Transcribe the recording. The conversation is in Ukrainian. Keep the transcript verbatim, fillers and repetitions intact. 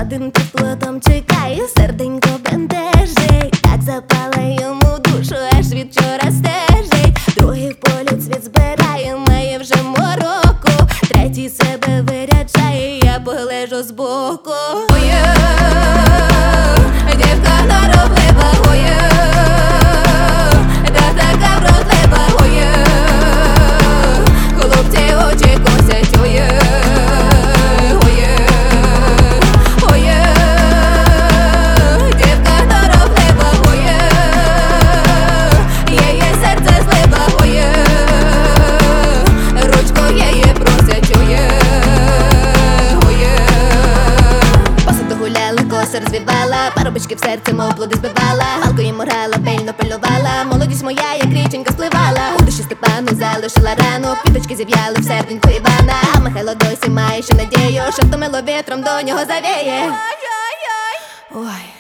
один під плотом чекає, серденько бентежить, так запала йому душу, аж від вчора стежить. Другий в полі цвіт збирає, має вже мороку, третій себе виряджає, я поглежу збоку. Ой-ой, дівка норовлива, ой-ой, та така вродлива, ой-ой, хлопці очі косять, ой-ой. Розвівала, парубочки в серці, мов плоди збивала, галку їм грала, пильно пильнувала, молодість моя, як річенька спливала, у душі Степану залишила рану, квіточки зів'яли в серденьку Івана, а Михайло досі має ще надію, що втомило вітром до нього завіє. Ой.